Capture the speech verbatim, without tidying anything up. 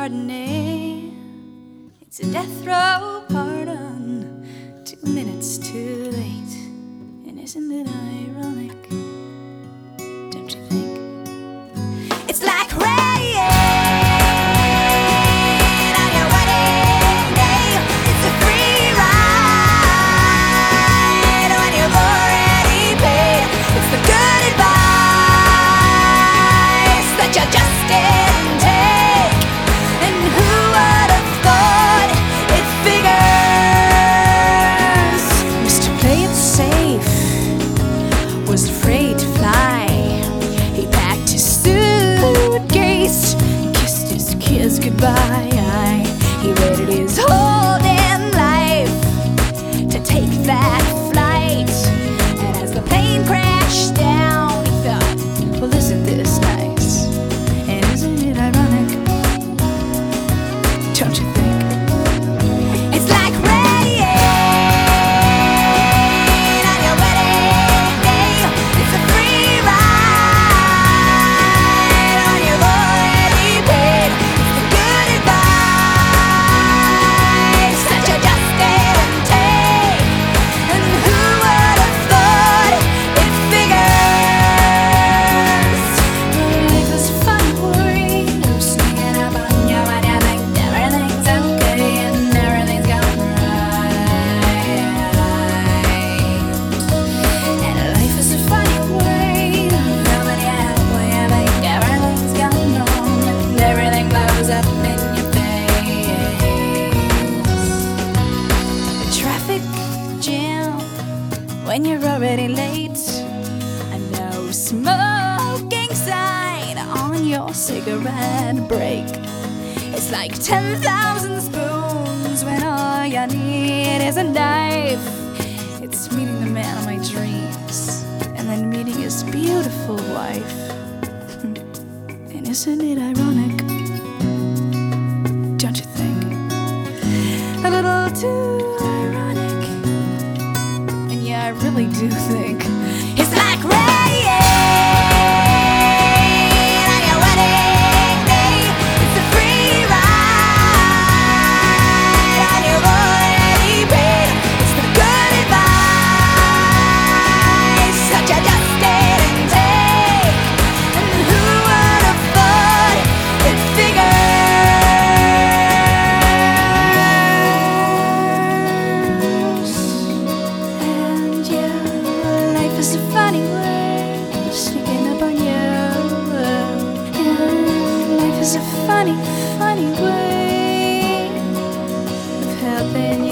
Chardonnay. It's a death row pardon, two minutes too late. And isn't it ironic? Don't you think? It's like rain on your wedding day. It's a free ride when you've already paid. It's the good advice that you just didn't take. And who would have thought it figures? Mister Play It Safe was afraid to fly. He packed his suitcase, kissed his kids goodbye. He waited his whole damn life to take that flight. And as the plane crashed down, he thought, well, isn't this nice? And isn't it ironic? Don't you think? It's like rain on your wedding day. It's a free ride when you've already paid. It's the good advice that you just didn't take. And who would have thought it figures? Life is a funny worry, sneaking up on you when you think everything's okay and everything's going right. And life is a funny worry, coming out when you think everything's going wrong and everything blows up in your face. A traffic jam when you're already late. A no smoking sign on your cigarette break. It's like ten thousand spoons when all you need is a knife. It's meeting the man of my dreams and then meeting his beautiful wife. And isn't it ironic? Don't you think? A little too ironic. And yeah, I really do think it's like rain on your wedding day. It's a free ride and you've already paid. It's the good advice that you just didn't take. And who would have thought it figures? And yeah, life is a funny way, sneaking up on you. Yeah, life is a funny, funny way of helping you.